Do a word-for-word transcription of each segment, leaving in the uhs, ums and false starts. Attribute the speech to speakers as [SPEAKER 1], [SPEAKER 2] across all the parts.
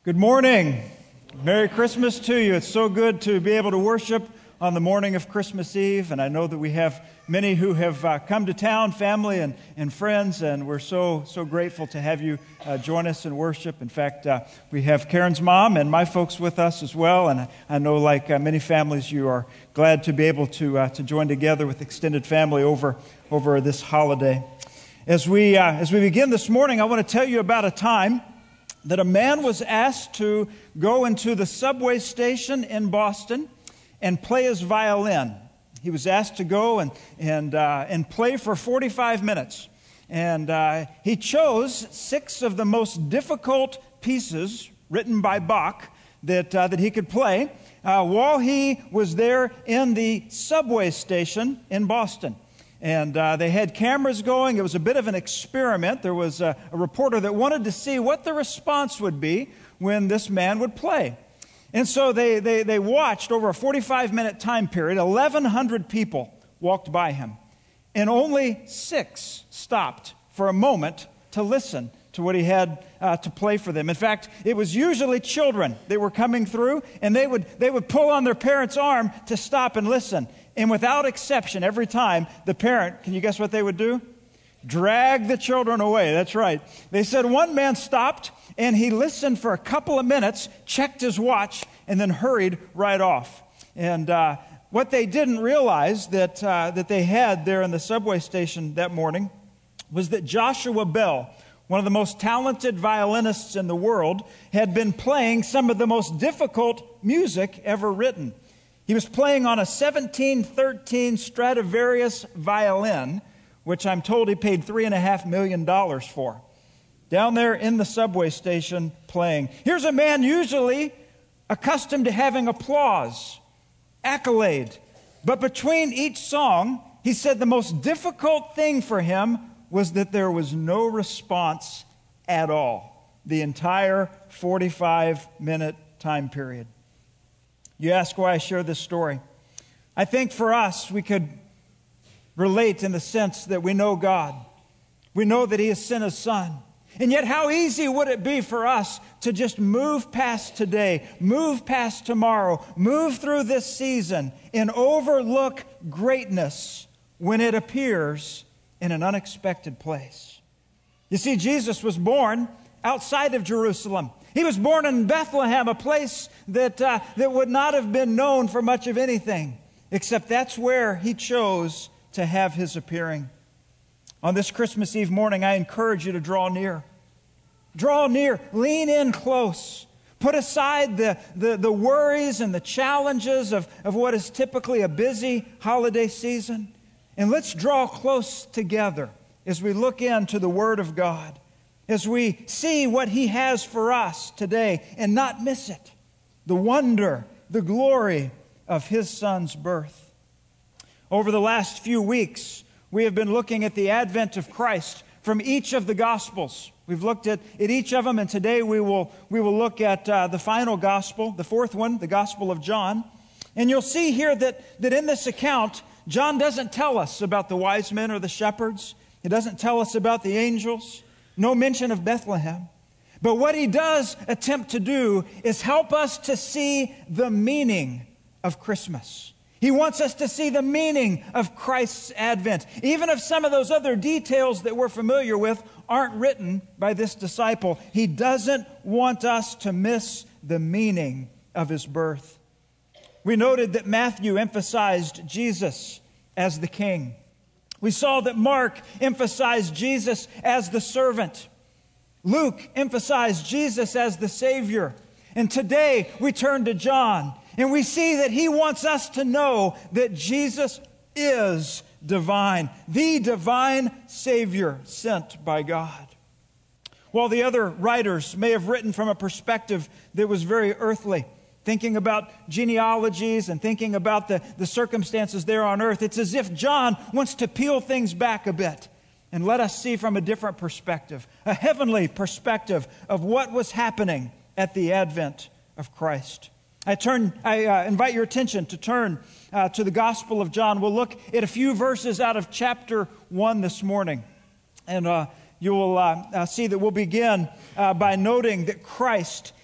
[SPEAKER 1] Good morning. Merry Christmas to you. It's so good to be able to worship on the morning of Christmas Eve, and I know that we have many who have uh, come to town, family and, and friends, and we're so, so grateful to have you uh, join us in worship. In fact, uh, we have Karen's mom and my folks with us as well, and I, I know like uh, many families, you are glad to be able to uh, to join together with extended family over, over this holiday. As we, uh, as we begin this morning, I want to tell you about a time that a man was asked to go into the subway station in Boston and play his violin. He was asked to go and and uh, and play for forty-five minutes. And uh, he chose six of the most difficult pieces written by Bach that, uh, that he could play uh, while he was there in the subway station in Boston. And uh, they had cameras going. It was a bit of an experiment. There was a, a reporter that wanted to see what the response would be when this man would play. And so they, they, they watched over a forty-five minute time period. eleven hundred people walked by him. And only six stopped for a moment to listen to what he had uh, to play for them. In fact, it was usually children that were coming through, and they would they would pull on their parent's arm to stop and listen. And without exception, every time, the parent, can you guess what they would do? Drag the children away. That's right. They said one man stopped, and he listened for a couple of minutes, checked his watch, and then hurried right off. And uh, what they didn't realize that uh, that they had there in the subway station that morning was that Joshua Bell, one of the most talented violinists in the world, had been playing some of the most difficult music ever written. He was playing on a seventeen thirteen Stradivarius violin, which I'm told he paid three and a half million dollars for. Down there in the subway station playing. Here's a man usually accustomed to having applause, accolade. But between each song, he said the most difficult thing for him was that there was no response at all. The entire forty-five minute time period. You ask why I share this story. I think for us, we could relate in the sense that we know God. We know that He has sent His Son. And yet how easy would it be for us to just move past today, move past tomorrow, move through this season and overlook greatness when it appears in an unexpected place. You see, Jesus was born outside of Jerusalem. He was born in Bethlehem, a place that uh, that would not have been known for much of anything, except that's where He chose to have His appearing. On this Christmas Eve morning, I encourage you to draw near. Draw near, lean in close. Put aside the, the, the worries and the challenges of, of what is typically a busy holiday season. And let's draw close together as we look into the Word of God, as we see what He has for us today and not miss it. The wonder, the glory of His Son's birth. Over the last few weeks, we have been looking at the advent of Christ from each of the Gospels. We've looked at, at each of them, and today we will, we will look at uh, the final Gospel, the fourth one, the Gospel of John. And you'll see here that, that in this account, John doesn't tell us about the wise men or the shepherds. He doesn't tell us about the angels. No mention of Bethlehem. But what he does attempt to do is help us to see the meaning of Christmas. He wants us to see the meaning of Christ's advent. Even if some of those other details that we're familiar with aren't written by this disciple, he doesn't want us to miss the meaning of His birth. We noted that Matthew emphasized Jesus as the King. We saw that Mark emphasized Jesus as the servant. Luke emphasized Jesus as the Savior. And today we turn to John and we see that he wants us to know that Jesus is divine, the divine Savior sent by God. While the other writers may have written from a perspective that was very earthly, thinking about genealogies and thinking about the, the circumstances there on earth, it's as if John wants to peel things back a bit and let us see from a different perspective, a heavenly perspective of what was happening at the advent of Christ. I turn. I uh, invite your attention to turn uh, to the Gospel of John. We'll look at a few verses out of chapter one this morning. And uh, you will uh, uh, see that we'll begin uh, by noting that Christ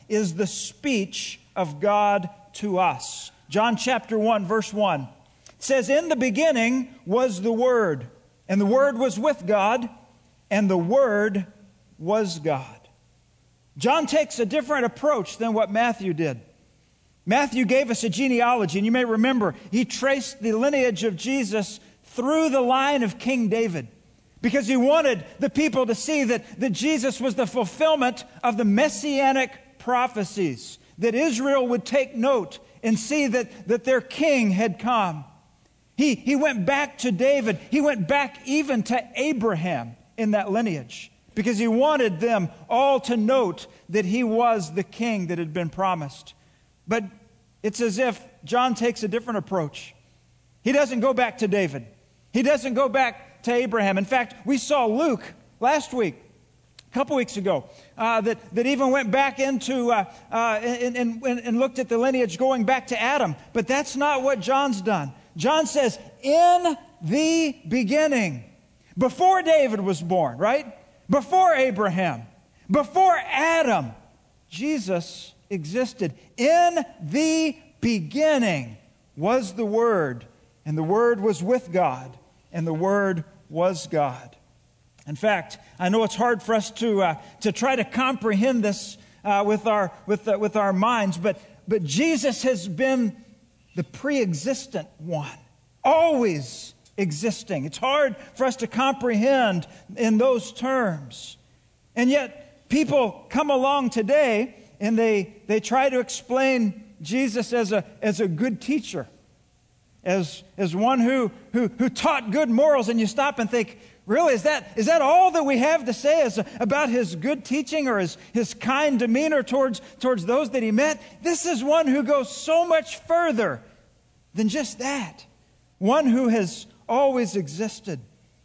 [SPEAKER 1] is the speech of God to us. John chapter one, verse one. It says, "In the beginning was the Word, and the Word was with God, and the Word was God." John takes a different approach than what Matthew did. Matthew gave us a genealogy, and you may remember he traced the lineage of Jesus through the line of King David because he wanted the people to see that, that Jesus was the fulfillment of the messianic prophecies, that Israel would take note and see that, that their king had come. He, he went back to David. He went back even to Abraham in that lineage because he wanted them all to note that he was the king that had been promised. But it's as if John takes a different approach. He doesn't go back to David. He doesn't go back to Abraham. In fact, we saw Luke last week, a couple weeks ago, uh, that, that even went back into uh, uh, and, and, and looked at the lineage going back to Adam. But that's not what John's done. John says, in the beginning, before David was born, right? Before Abraham, before Adam, Jesus existed. In the beginning was the Word, and the Word was with God, and the Word was God. In fact, I know it's hard for us to uh, to try to comprehend this uh, with our with uh, with our minds, but but Jesus has been the pre-existent one, always existing. It's hard for us to comprehend in those terms, and yet people come along today and they they try to explain Jesus as a as a good teacher, as as one who who who taught good morals, and you stop and think, really, is that is that all that we have to say is about his good teaching or his, his kind demeanor towards, towards those that he met? This is one who goes so much further than just that. One who has always existed.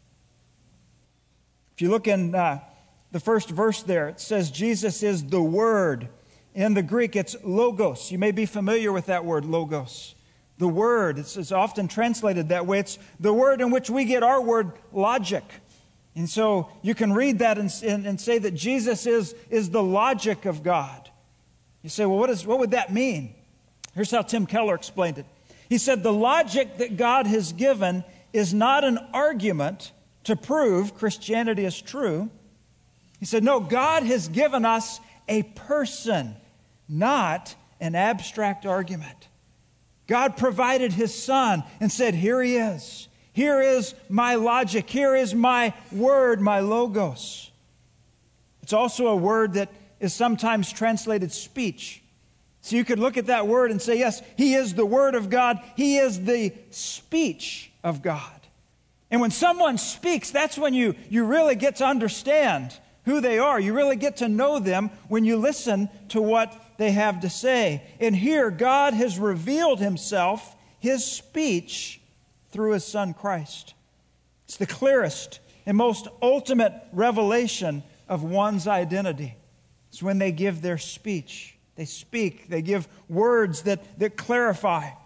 [SPEAKER 1] If you look in uh, the first verse there, it says Jesus is the Word. In the Greek, it's logos. You may be familiar with that word, logos. The Word, it's, it's often translated that way. It's the word in which we get our word logic. And so you can read that and, and, and say that Jesus is, is the logic of God. You say, well, what, is, what would that mean? Here's how Tim Keller explained it. He said, the logic that God has given is not an argument to prove Christianity is true. He said, no, God has given us a person, not an abstract argument. God provided His Son and said, here He is. Here is my logic. Here is my word, my logos. It's also a word that is sometimes translated speech. So you could look at that word and say, yes, He is the Word of God. He is the speech of God. And when someone speaks, that's when you, you really get to understand who they are. You really get to know them when you listen to what they have to say. And here, God has revealed Himself, His speech, through His Son Christ. It's the clearest and most ultimate revelation of one's identity. It's when they give their speech. They speak. They give words that, that clarify. A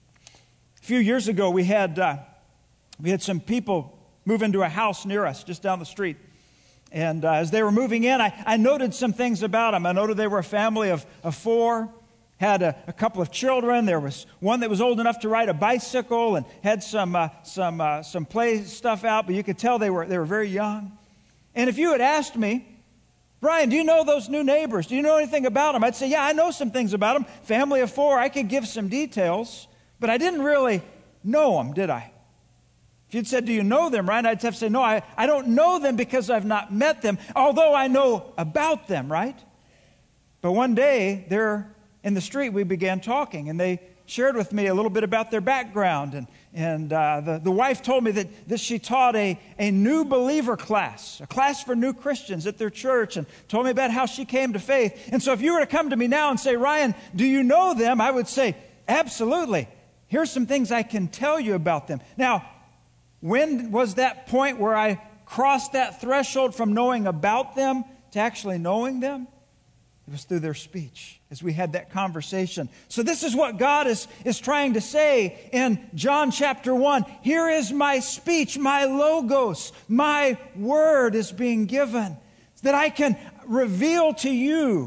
[SPEAKER 1] few years ago, we had, uh, we had some people move into a house near us, just down the street. And uh, as they were moving in, I, I noted some things about them. I noted they were a family of, of four, had a, a couple of children. There was one that was old enough to ride a bicycle and had some uh, some uh, some play stuff out, but you could tell they were they were very young. And if you had asked me, Brian, do you know those new neighbors? Do you know anything about them? I'd say, yeah, I know some things about them. Family of four, I could give some details, but I didn't really know them, did I? If you'd said, do you know them, right? I'd have to say, no, I, I don't know them because I've not met them, although I know about them, right? But one day, they're in the street, we began talking, and they shared with me a little bit about their background. And, and uh, the, the wife told me that, that she taught a, a new believer class, a class for new Christians at their church, and told me about how she came to faith. And so if you were to come to me now and say, Ryan, do you know them? I would say, absolutely. Here's some things I can tell you about them. Now, when was that point where I crossed that threshold from knowing about them to actually knowing them? It was through their speech as we had that conversation. So this is what God is, is trying to say in John chapter one. Here is my speech, my logos, my word is being given, so that I can reveal to you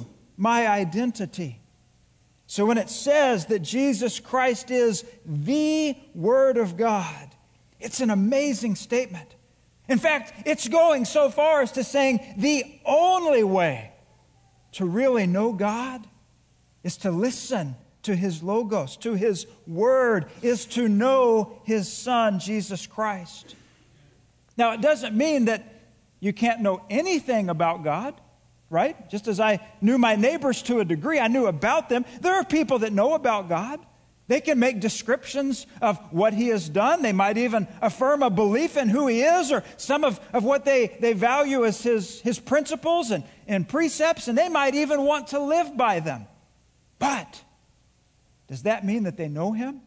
[SPEAKER 1] my identity. So when it says that Jesus Christ is the Word of God, it's an amazing statement. In fact, it's going so far as to saying the only way to really know God is to listen to His Logos, to His Word, is to know His Son, Jesus Christ. Now, it doesn't mean that you can't know anything about God, right? Just as I knew my neighbors to a degree, I knew about them. There are people that know about God. They can make descriptions of what He has done. They might even affirm a belief in who He is, or some of, of what they, they value as His, his principles and, and precepts, and they might even want to live by them. But does that mean that they know Him?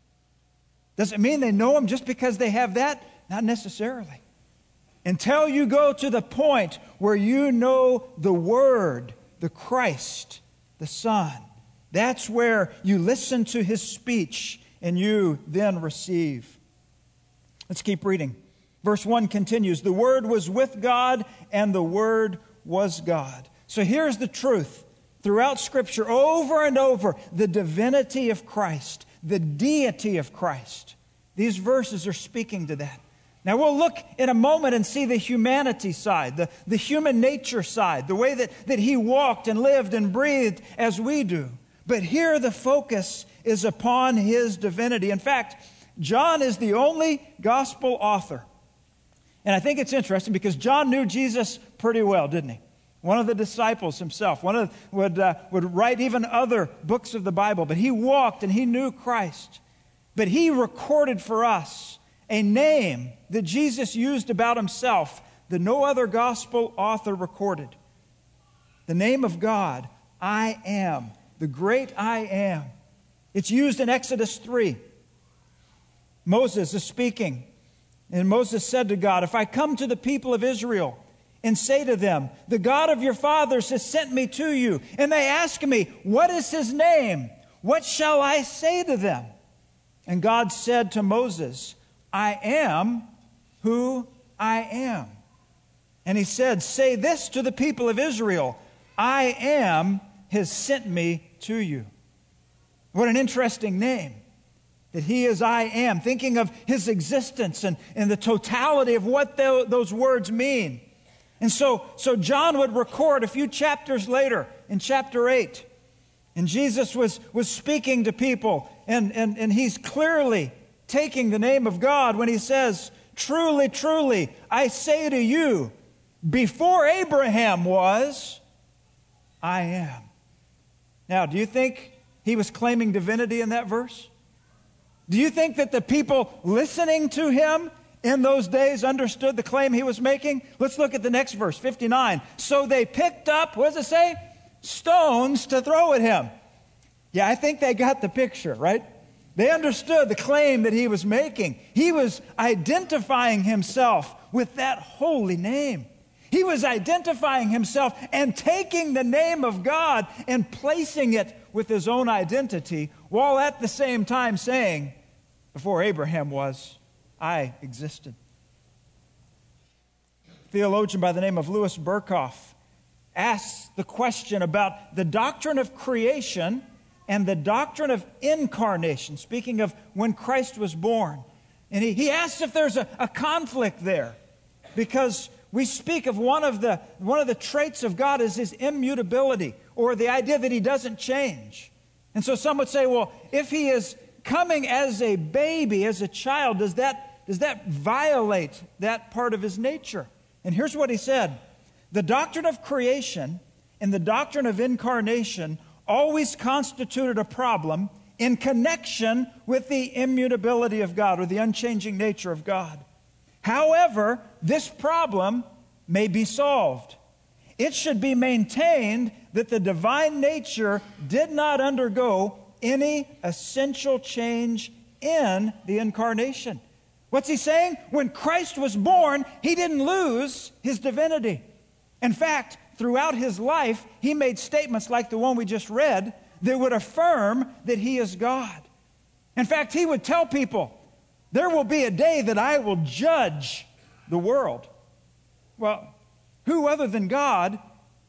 [SPEAKER 1] Does it mean they know Him just because they have that? Not necessarily. Until you go to the point where you know the Word, the Christ, the Son. That's where you listen to His speech and you then receive. Let's keep reading. Verse one continues, the Word was with God and the Word was God. So here's the truth. Throughout Scripture, over and over, the divinity of Christ, the deity of Christ. These verses are speaking to that. Now we'll look in a moment and see the humanity side, the, the human nature side, the way that, that He walked and lived and breathed as we do. But here the focus is upon His divinity. In fact, John is the only gospel author. And I think it's interesting because John knew Jesus pretty well, didn't he? One of the disciples himself. One of would uh, would write even other books of the Bible. But he walked and he knew Christ. But he recorded for us a name that Jesus used about Himself that no other gospel author recorded. The name of God, I am. The great I am. It's used in Exodus three. Moses is speaking. And Moses said to God, if I come to the people of Israel and say to them, the God of your fathers has sent me to you, and they ask me, what is His name? What shall I say to them? And God said to Moses, I am who I am. And He said, say this to the people of Israel, I am has sent me to you. What an interesting name. That He is I am. Thinking of His existence and, and the totality of what the, those words mean. And so, so John would record a few chapters later in chapter eight. And Jesus was, was speaking to people. And, and, and He's clearly taking the name of God when He says, truly, truly, I say to you, before Abraham was, I am. Now, do you think He was claiming divinity in that verse? Do you think that the people listening to Him in those days understood the claim He was making? Let's look at the next verse, fifty-nine. So they picked up, what does it say? Stones to throw at Him. Yeah, I think they got the picture, right? They understood the claim that He was making. He was identifying Himself with that holy name. He was identifying Himself and taking the name of God and placing it with His own identity, while at the same time saying, before Abraham was, I existed. A theologian by the name of Louis Berkhoff asks the question about the doctrine of creation and the doctrine of incarnation, speaking of when Christ was born. And he, he asks if there's a, a conflict there, because we speak of one of the one of the traits of God is His immutability, or the idea that He doesn't change. And so some would say, well, if He is coming as a baby, as a child, does that, does that violate that part of His nature? And here's what he said. The doctrine of creation and the doctrine of incarnation always constituted a problem in connection with the immutability of God, or the unchanging nature of God. However, this problem may be solved. It should be maintained that the divine nature did not undergo any essential change in the incarnation. What's he saying? When Christ was born, He didn't lose His divinity. In fact, throughout His life, He made statements like the one we just read that would affirm that He is God. In fact, He would tell people, there will be a day that I will judge the world. Well, who other than God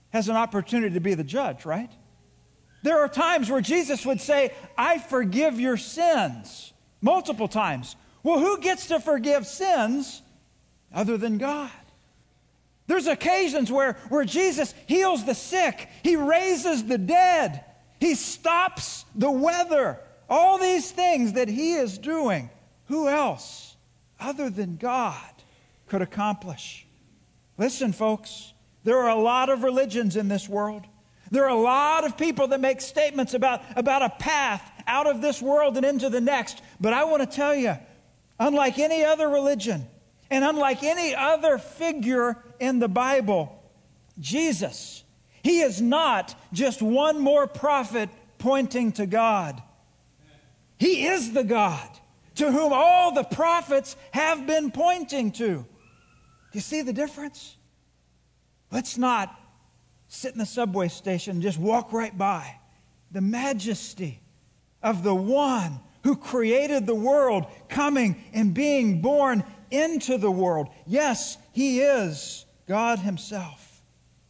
[SPEAKER 1] has an opportunity to be the judge, right? There are times where Jesus would say, I forgive your sins, multiple times. Well, who gets to forgive sins other than God? There's occasions where, where Jesus heals the sick. He raises the dead. He stops the weather. All these things that he is doing, who else other than God could accomplish? Listen, folks, there are a lot of religions in this world. There are a lot of people that make statements about, about a path out of this world and into the next. But I want to tell you, unlike any other religion and unlike any other figure in the Bible, Jesus, he is not just one more prophet pointing to God. He is the God to whom all the prophets have been pointing to. Do you see the difference? Let's not sit in the subway station and just walk right by the majesty of the one who created the world, coming and being born into the world. Yes, he is God himself.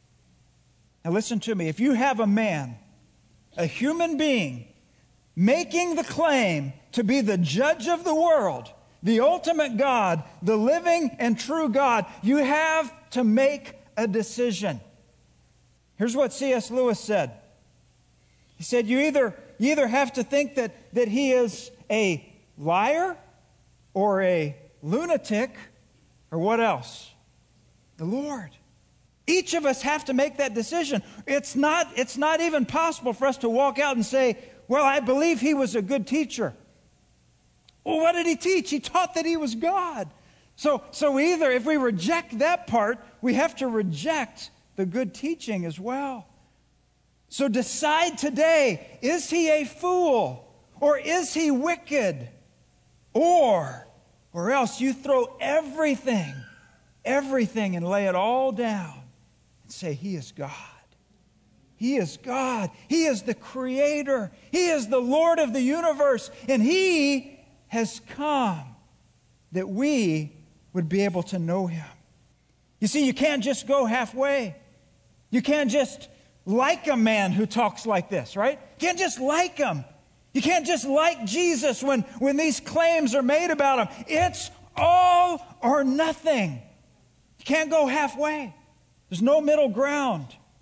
[SPEAKER 1] Now listen to me. If you have a man, a human being, making the claim to be the judge of the world, the ultimate God, the living and true God, you have to make a decision. Here's what C S Lewis said. He said, you either, you either have to think that, that he is a liar or a lunatic, or what else? The Lord. Each of us have to make that decision. It's not, it's not even possible for us to walk out and say, well, I believe he was a good teacher. Well, what did he teach? He taught that he was God. So, so either if we reject that part, we have to reject the good teaching as well. So decide today, is he a fool or is he wicked? Or, or else you throw everything, everything and lay it all down and say he is God. He is God. He is the Creator. He is the Lord of the universe. And he has come that we would be able to know him. You see, you can't just go halfway. You can't just like a man who talks like this, right? You can't just like him. You can't just like Jesus when, when these claims are made about him. It's all or nothing. You can't go halfway. There's no middle ground.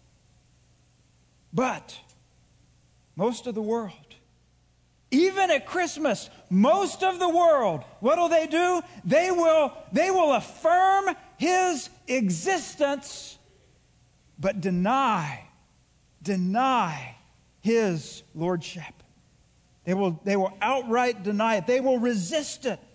[SPEAKER 1] But most of the world, even at Christmas, most of the world, what will they do? They will, they will affirm his existence, but deny, deny his lordship. They will, they will outright deny it. They will resist it.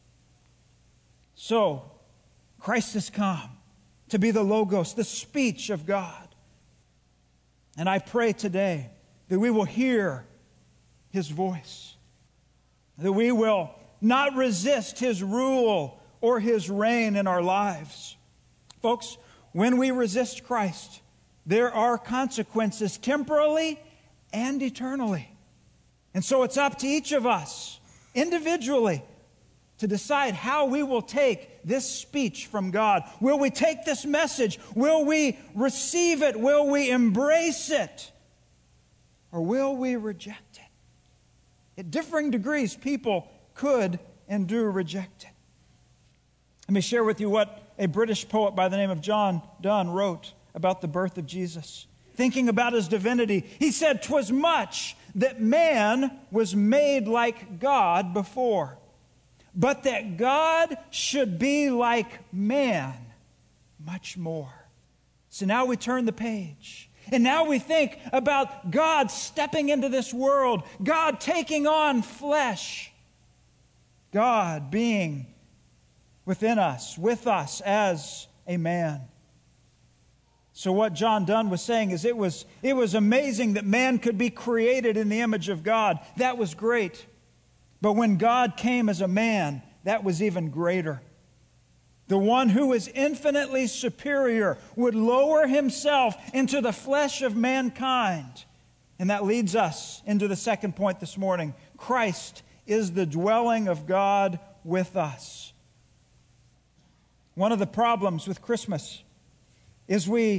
[SPEAKER 1] So, Christ has come to be the Logos, the speech of God. And I pray today that we will hear his voice, that we will not resist his rule or his reign in our lives. Folks, when we resist Christ, there are consequences temporally and eternally. And so it's up to each of us individually to decide how we will take this speech from God. Will we take this message? Will we receive it? Will we embrace it? Or will we reject it? At differing degrees, people could and do reject it. Let me share with you what a British poet by the name of John Donne wrote about the birth of Jesus. Thinking about his divinity, he said, "'Twas much that man was made like God before, but that God should be like man much more." So now we turn the page. And now we think about God stepping into this world, God taking on flesh, God being within us, with us as a man. So what John Donne was saying is it was, it was amazing that man could be created in the image of God. That was great. But when God came as a man, that was even greater. The one who is infinitely superior would lower himself into the flesh of mankind. And that leads us into the second point this morning. Christ is the dwelling of God with us. One of the problems with Christmas is we,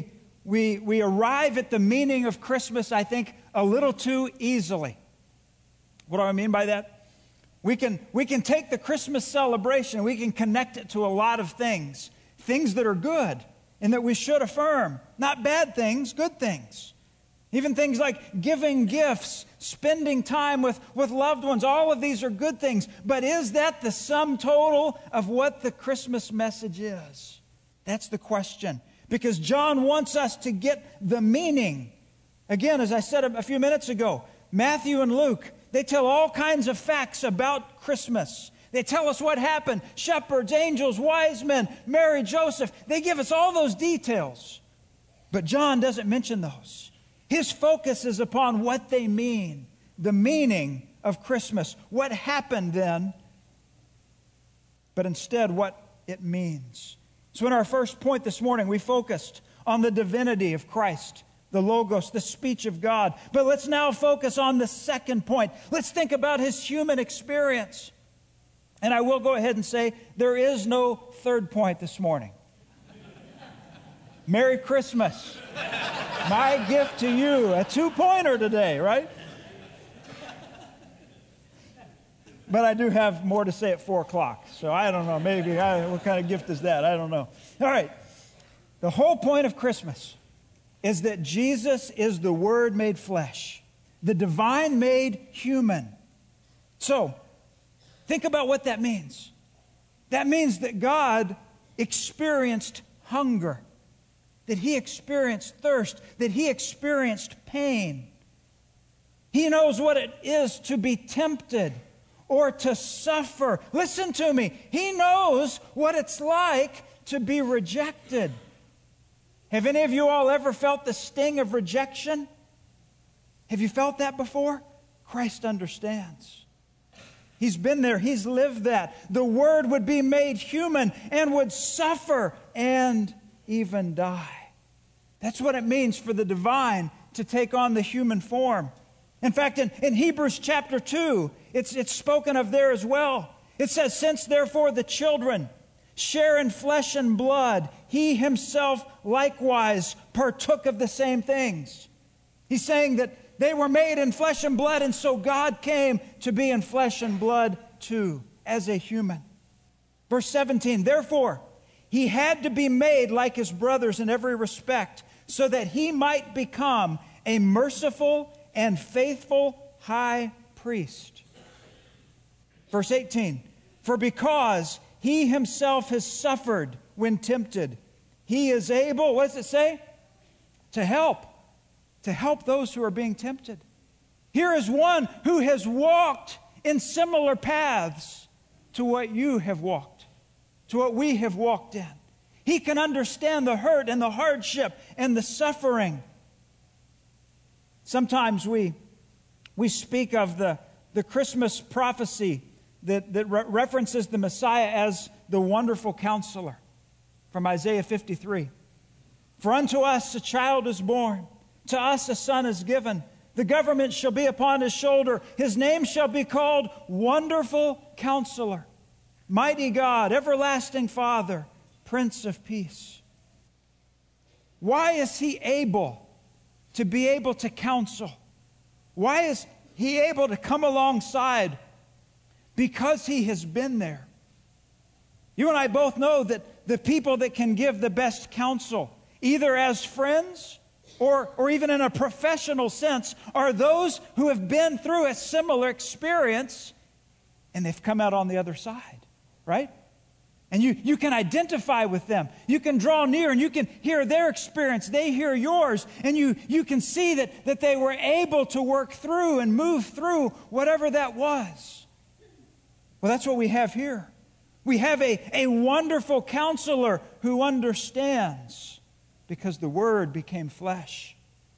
[SPEAKER 1] we, we arrive at the meaning of Christmas, I think, a little too easily. What do I mean by that? We can, we can take the Christmas celebration, we can connect it to a lot of things, things that are good and that we should affirm. Not bad things, good things. Even things like giving gifts, spending time with, with loved ones. All of these are good things. But is that the sum total of what the Christmas message is? That's the question. Because John wants us to get the meaning. Again, as I said a few minutes ago, Matthew and Luke, they tell all kinds of facts about Christmas. They tell us what happened. Shepherds, angels, wise men, Mary, Joseph. They give us all those details. But John doesn't mention those. His focus is upon what they mean, the meaning of Christmas, what happened then, but instead what it means. So in our first point this morning, we focused on the divinity of Christ, the Logos, the speech of God. But let's now focus on the second point. Let's think about his human experience. And I will go ahead and say there is no third point this morning. Merry Christmas. My gift to you, a two-pointer today, right? But I do have more to say at four o'clock, so I don't know, maybe, I, what kind of gift is that? I don't know. All right, the whole point of Christmas is that Jesus is the Word made flesh, the divine made human. So, think about what that means. That means that God experienced hunger, that he experienced thirst, that he experienced pain. He knows what it is to be tempted or to suffer. Listen to me. He knows what it's like to be rejected. Have any of you all ever felt the sting of rejection? Have you felt that before? Christ understands. He's been there. He's lived that. The Word would be made human and would suffer and even die. That's what it means for the divine to take on the human form. In fact, in, in Hebrews chapter two, it's, it's spoken of there as well. It says, since therefore the children share in flesh and blood, he himself likewise partook of the same things. He's saying that they were made in flesh and blood, and so God came to be in flesh and blood too, as a human. Verse seventeen, therefore, he had to be made like his brothers in every respect, so that he might become a merciful and faithful high priest. Verse eighteen, for because he himself has suffered when tempted, he is able, what does it say? To help. To help those who are being tempted. Here is one who has walked in similar paths to what you have walked, to what we have walked in. He can understand the hurt and the hardship and the suffering. Sometimes we, we speak of the, the Christmas prophecy that, that re- references the Messiah as the wonderful counselor from Isaiah fifty-three. For unto us a child is born, to us a son is given. The government shall be upon his shoulder. His name shall be called Wonderful Counselor, Mighty God, Everlasting Father, Prince of Peace. Why is he able to be able to counsel? Why is he able to come alongside? Because he has been there. You and I both know that the people that can give the best counsel, either as friends or, or even in a professional sense, are those who have been through a similar experience and they've come out on the other side, right? And you, you can identify with them. You can draw near and you can hear their experience. They hear yours. And you, you can see that, that they were able to work through and move through whatever that was. Well, that's what we have here. We have a, a wonderful counselor who understands because the Word became flesh.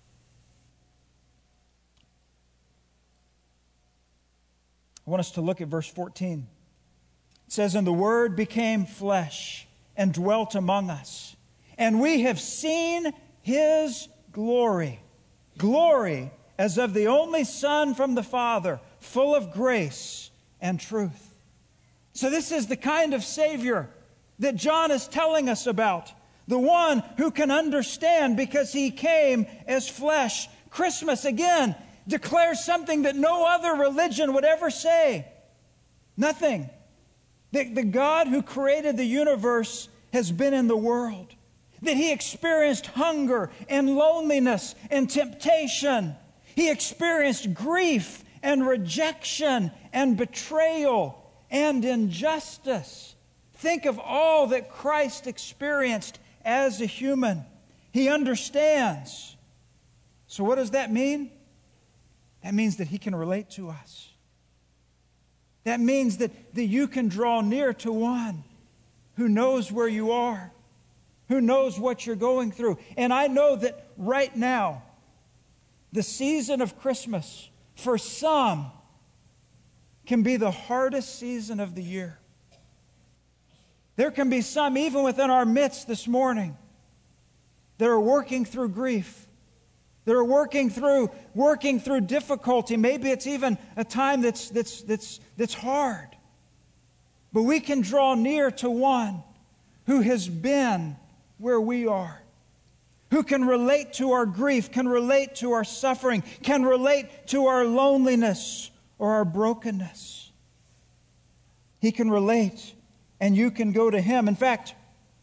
[SPEAKER 1] I want us to look at verse fourteen. It says, and the Word became flesh and dwelt among us, and we have seen His glory, glory as of the only Son from the Father, full of grace and truth. So this is the kind of Savior that John is telling us about, the one who can understand because he came as flesh. Christmas, again, declares something that no other religion would ever say. Nothing. The, the God who created the universe has been in the world. That he experienced hunger and loneliness and temptation. He experienced grief and rejection and betrayal and injustice. Think of all that Christ experienced as a human. He understands. So what does that mean? That means that he can relate to us. That means that, that you can draw near to one who knows where you are, who knows what you're going through. And I know that right now, the season of Christmas, for some, can be the hardest season of the year. There can be some, even within our midst this morning, that are working through grief. They're working through, working through difficulty. Maybe it's even a time that's, that's, that's, that's hard. But we can draw near to one who has been where we are, who can relate to our grief, can relate to our suffering, can relate to our loneliness or our brokenness. He can relate, and you can go to him. In fact,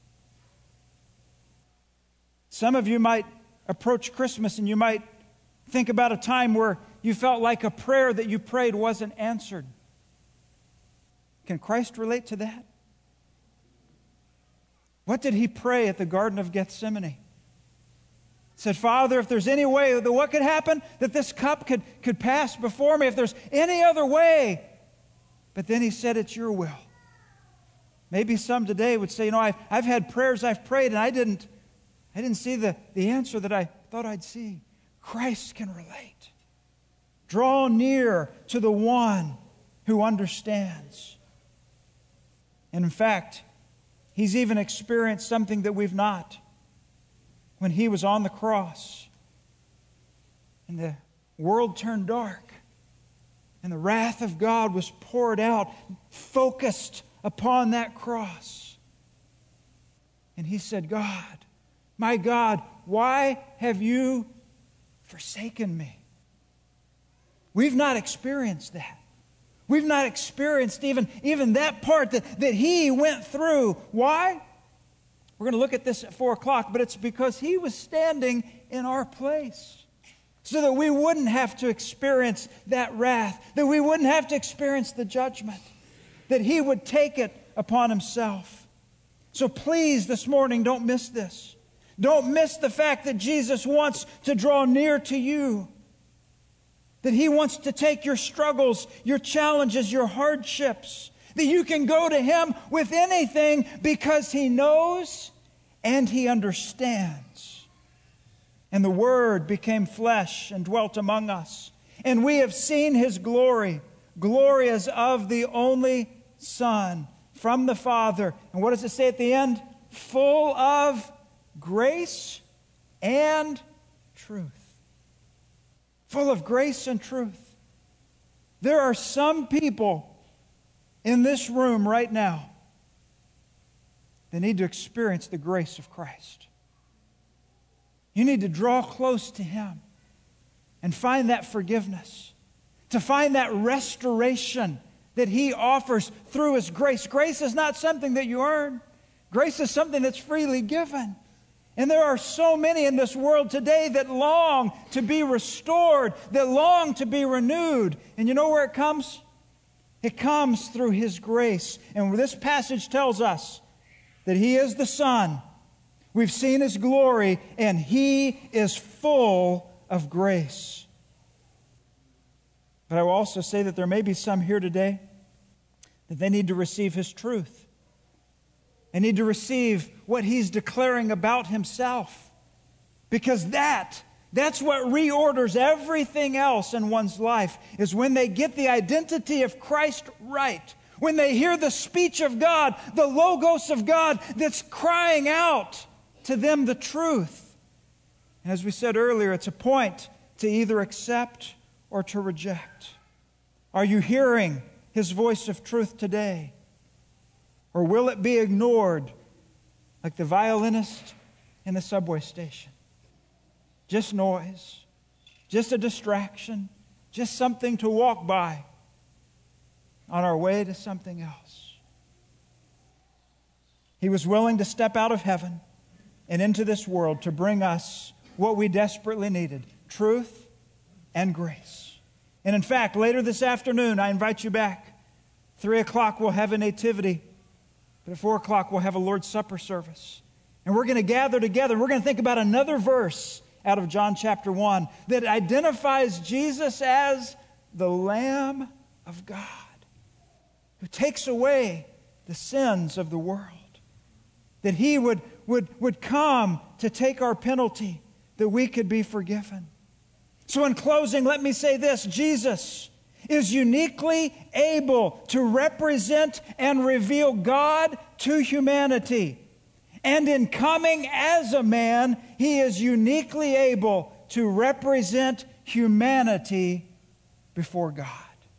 [SPEAKER 1] some of you might approach Christmas and you might think about a time where you felt like a prayer that you prayed wasn't answered. Can Christ relate to that? What did he pray at the Garden of Gethsemane? He said, Father, if there's any way, that what could happen? That this cup could, could pass before me. If there's any other way. But then he said, it's your will. Maybe some today would say, you know, I've, I've had prayers I've prayed and I didn't I didn't see the, the answer that I thought I'd see. Christ can relate. Draw near to the one who understands. And in fact, he's even experienced something that we've not. When he was on the cross and the world turned dark and the wrath of God was poured out, focused upon that cross. And he said, God, my God, why have you forsaken me? We've not experienced that. We've not experienced even, even that part that, that he went through. Why? We're going to look at this at four o'clock, but it's because he was standing in our place so that we wouldn't have to experience that wrath, that we wouldn't have to experience the judgment, that he would take it upon himself. So please, this morning, don't miss this. Don't miss the fact that Jesus wants to draw near to you. That he wants to take your struggles, your challenges, your hardships. That you can go to him with anything because he knows and he understands. And the Word became flesh and dwelt among us. And we have seen his glory. Glory as of the only Son from the Father. And what does it say at the end? Full of grace and truth. Full of grace and truth. There are some people in this room right now that need to experience the grace of Christ. You need to draw close to him and find that forgiveness, to find that restoration that he offers through his grace. Grace is not something that you earn. Grace is something that's freely given. And there are so many in this world today that long to be restored, that long to be renewed. And you know where it comes? It comes through his grace. And this passage tells us that he is the Son. We've seen his glory, and he is full of grace. But I will also say that there may be some here today that they need to receive his truth. They need to receive what he's declaring about himself. Because that, that's what reorders everything else in one's life, is when they get the identity of Christ right. When they hear the speech of God, the Logos of God that's crying out to them the truth. And as we said earlier, it's a point to either accept or to reject. Are you hearing his voice of truth today? Or will it be ignored like the violinist in the subway station. Just noise, just a distraction, just something to walk by on our way to something else. He was willing to step out of heaven and into this world to bring us what we desperately needed, truth and grace. And in fact, later this afternoon, I invite you back. Three o'clock, we'll have a nativity. But at four o'clock, we'll have a Lord's Supper service. And we're going to gather together. We're going to think about another verse out of John chapter one that identifies Jesus as the Lamb of God who takes away the sins of the world. That He would, would, would come to take our penalty, that we could be forgiven. So in closing, let me say this. Jesus is uniquely able to represent and reveal God to humanity. And in coming as a man, He is uniquely able to represent humanity before God.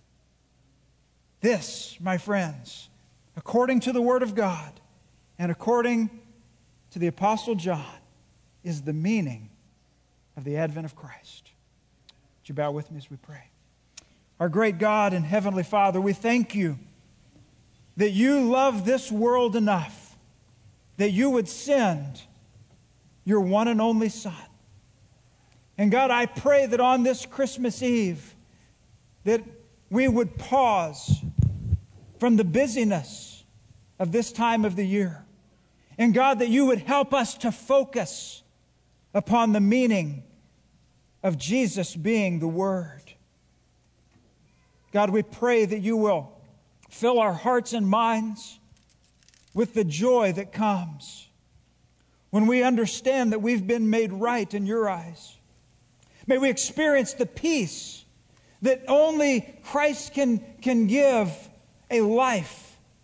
[SPEAKER 1] This, my friends, according to the Word of God and according to the Apostle John, is the meaning of the advent of Christ. Would you bow with me as we pray? Our great God and Heavenly Father, we thank You that You love this world enough that You would send Your one and only Son. And God, I pray that on this Christmas Eve, that we would pause from the busyness of this time of the year. And God, that You would help us to focus upon the meaning of Jesus being the Word. God, we pray that You will fill our hearts and minds with the joy that comes when we understand that we've been made right in Your eyes. May we experience the peace that only Christ can, can give a life.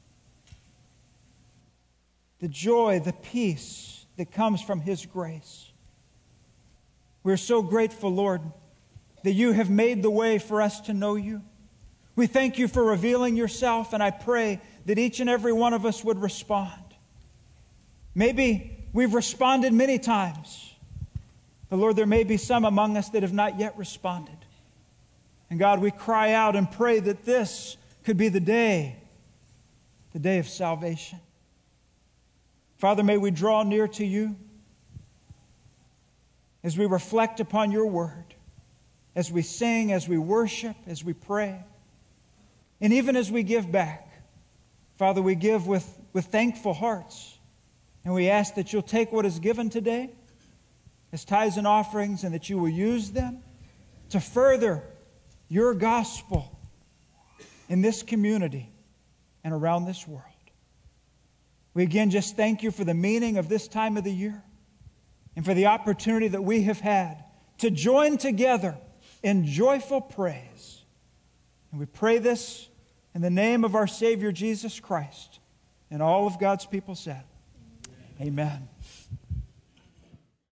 [SPEAKER 1] The joy, the peace that comes from His grace. We're so grateful, Lord, that You have made the way for us to know You. We thank You for revealing Yourself, and I pray that each and every one of us would respond. Maybe we've responded many times, but Lord, there may be some among us that have not yet responded. And God, we cry out and pray that this could be the day, the day of salvation. Father, may we draw near to You as we reflect upon Your Word, as we sing, as we worship, as we pray, and even as we give back. Father, we give with, with thankful hearts, and we ask that You'll take what is given today as tithes and offerings, and that You will use them to further Your gospel in this community and around this world. We again just thank You for the meaning of this time of the year and for the opportunity that we have had to join together in joyful praise. And we pray this in the name of our Savior Jesus Christ, and all of God's people said, Amen. Amen.